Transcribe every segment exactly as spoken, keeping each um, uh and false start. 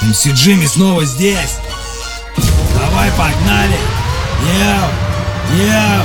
эм си Джимми снова здесь. Давай, погнали. Йоу, йоу.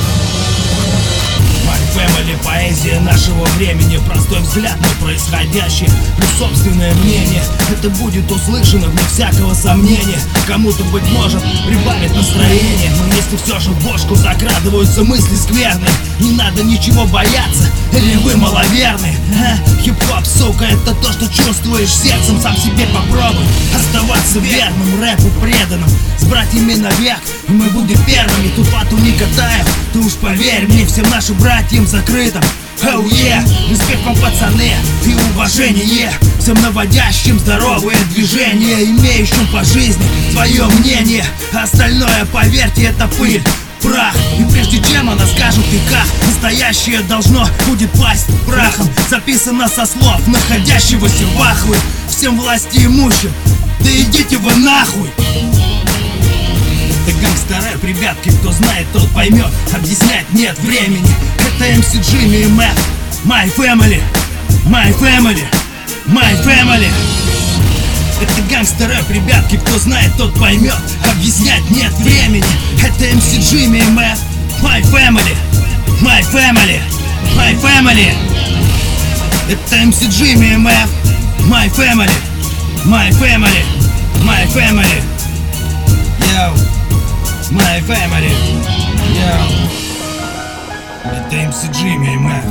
My Family, поэзия нашего времени. Простой взгляд на происходящее, плюс собственное мнение. Это будет услышано вне всякого сомнения. Кому-то, быть может, прибавит настроение. Но если все же в бошку закрадываются мысли скверные, не надо ничего бояться, или вы маловерны. а? Хип-хоп, сука, это то, что чувствуешь сердцем. Сам себе попробуй оставаться верным, рэпу преданным. С братьями навек, и мы будем первыми. Тут вату не катаем, ты уж поверь мне, всем нашим братьям закрытым. Оу, oh, yeah. Респект вам, пацаны, и уважение всем наводящим здоровые движения, имеющим по жизни свое мнение. Остальное, поверьте, это пыль, прах. И прежде чем она скажет и как, настоящее должно будет пасть прахом. Записано со слов находящегося в ахуе. Всем власти имущим, да идите вы нахуй. Это гангстер-рэп, ребятки, кто знает, тот поймет. Объяснять нет времени. Это эм си Джимми и Мэп. My Family, My Family, My Family. Это гангстер-рэп, ребятки, кто знает, тот поймет. Объяснять нет времени. Это эм си Джимми и Мэп. My Family, My Family, My Family. Это эм си Джимми и Мэп. My Family, My Family, My Family. Yo, My Family, yo. Это эм си Джимми и Мэп.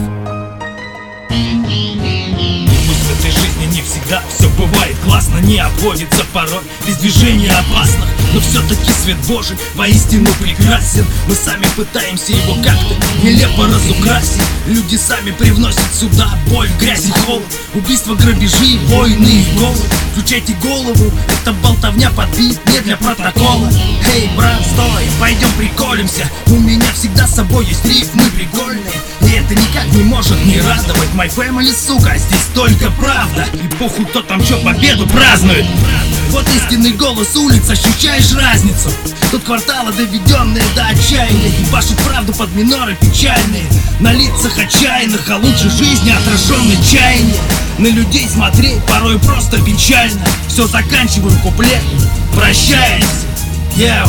Пусть в этой жизни не всегда все бывает классно, не обходится порой без движения опасных, но все-таки свет Божий воистину прекрасен. Мы сами пытаемся его как-то нелепо разукрасить. Люди сами привносят сюда боль, грязь и холод, убийства, грабежи, войны и голод. Включайте голову, это болтовня под бит, не для протокола. Эй, брат, стой, пойдем приколимся. У меня всегда с собой есть рифмы прикольные, и это никак не может не радовать. My Family, сука, здесь только правда. И похуй, кто там чё победу празднует. Вот истинный голос улиц, ощущаешь разницу? Тут кварталы, доведенные до отчаяния, и башут правду под миноры печальные. На лицах отчаянных, а лучше жизни отраженный чаяние. На людей смотреть порой просто печально. Все, заканчиваю куплет, прощаюсь. Йоу.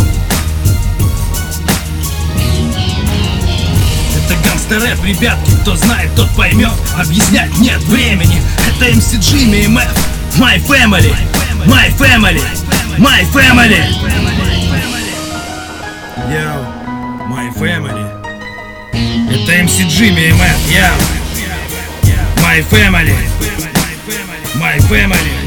Это гангстер-рэп, ребятки, кто знает, тот поймет. Объяснять нет времени. Это эм си Джимми и Мэп. My Family, My Family, My Family. Yo, My Family. Это эм си Джимми и Мэп. Yo, My Family, My Family.